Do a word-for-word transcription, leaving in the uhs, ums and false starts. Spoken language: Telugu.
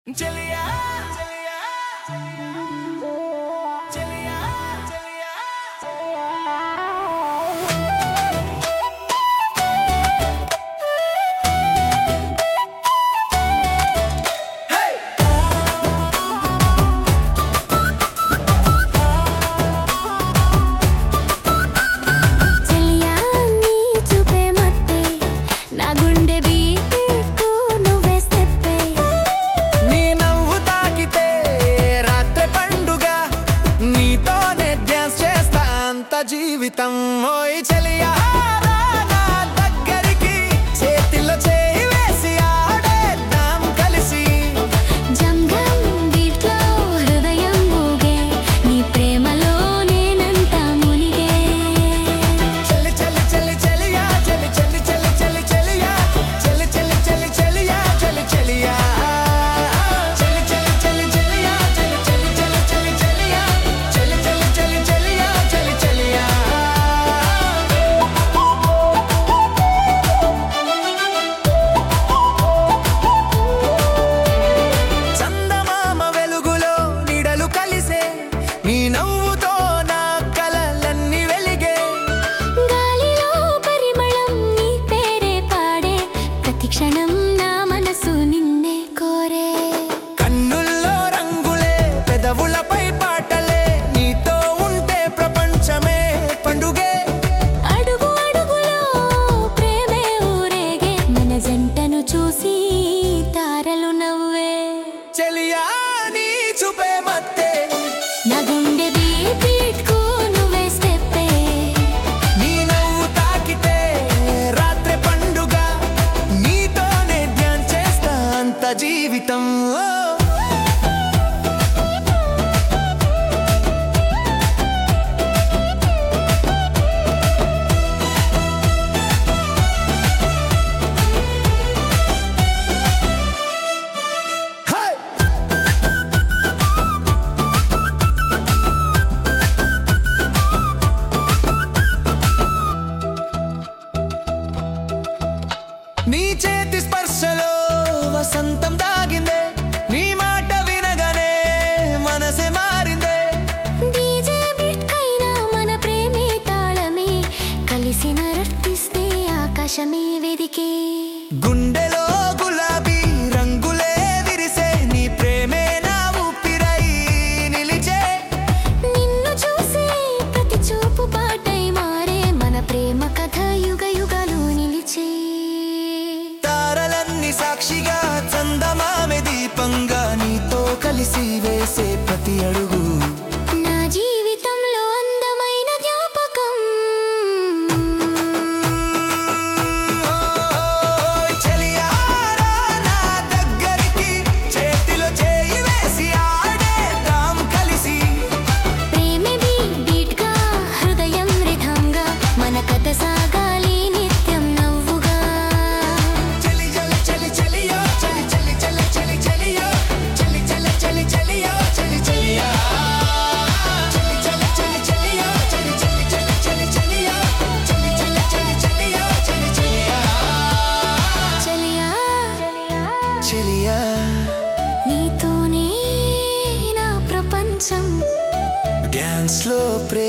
चलिया चलिया चलिया चलिया జీవితం ఓయ్ చలియా నా దగ్గరికి చేతిలో చేయి వేసి ఆడేద్దాం కలిసి జంగం బీట్లో హృదయం ఊగే నీ ప్రేమలో నేనంతా మునిగే చలి చలి చలి చలియా చలి చలి చలి చలి చలియా చలి చలి చలి చలియా చలి చలియా చలి చలి చలి చలియా చలి చలి చలి చలి చలియా చలి చలి చలి చలియా చలి చలియా చందమామ వెలుగులో నీడలు కలిసే నీ నవ్వుతో నా కలలన్నీ వెలిగే గాలిలో పరిమళం నీ పేరే పాడే ప్రతి క్షణం నా మనసు నిన్నే కోరే కన్నుల్లో రంగులే పెదవులపై పాటలే నీతో ఉంటే ప్రపంచమే పండుగే అడుగు అడుగులో ప్రేమే ఊరేగే మన జంటను చూసి తారలు నవ్వే చలియా నీ చూపే మత్తే నా గుండె బీట్ బీట్ కు నువ్వే స్టెప్పే నీ నవ్వు తాకితే రాత్రి పండుగ నీతోనే ధ్యాన్ చేస్తా అంత జీవితం ఓ హై నీ చేతి స్పర్శలో వసంతం దాగిందే నీ మాట వినగానే మనసే మారిందే డీజే బీట్ కైనా మన ప్రేమే తాళమే కలిసి నర్తిస్తే ఆకాశమే వెదికే గుండెలో గులాబీ రంగులే విరిసే నీ ప్రేమే నా ఊపిరై నిలిచే నిన్ను చూసే ప్రతి చూపు పాటై మారే మన ప్రేమ కథ యుగ యుగాలు నిలిచే తారలన్నీ సాక్షిగా చందమామె దీపంగా నీతో కలిసి వేసే ప్రతి అడుగు నా జీవితంలో అందమైన జ్ఞాపకం ఓయ్ చలియా నా దగ్గరికి చేతిలో చేయి వేసి ఆడేద్దాం కలిసి ప్రేమే బీట్ బీట్ గా హృదయం రిథంగా మన కథ సాగాలి నిత్యం నవ్వుగా చలి చలి చలి చలియో చలి చలి చలి చలి చలియో చలి చలి చలి చలియో చలి చలియా చలి చలి చలి చలియో చలి చలి చలి చలి చలియో చలి చలి చలి చలియో చలి చలియా చలియా చలియా నీతోనే నా ప్రపంచం డ్యాన్స్ లో ప్రేమ